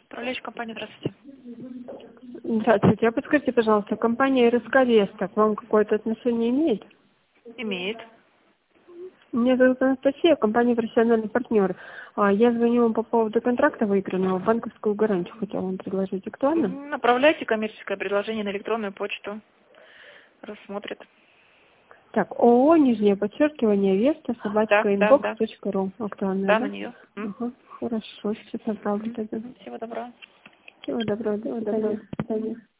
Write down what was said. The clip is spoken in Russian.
Управляющая компания, здравствуйте. Здравствуйте. А подскажите, пожалуйста, компания РСК Веста к вам какое-то отношение имеет? Имеет. Меня зовут Анастасия, компания «Профессиональный партнер». Я звоню вам по поводу контракта выигранного, банковскую гарантию хотела вам предложить. Актуально? Направляйте коммерческое предложение на электронную почту. Рассмотрит. Так, ООО, нижнее подчеркивание, Веста, собачка, Да. inbox.ru. Актуально, Да, да? на нее. Ага, хорошо, сейчас отправлю тогда. Всего доброго. Всего доброго, до свидания.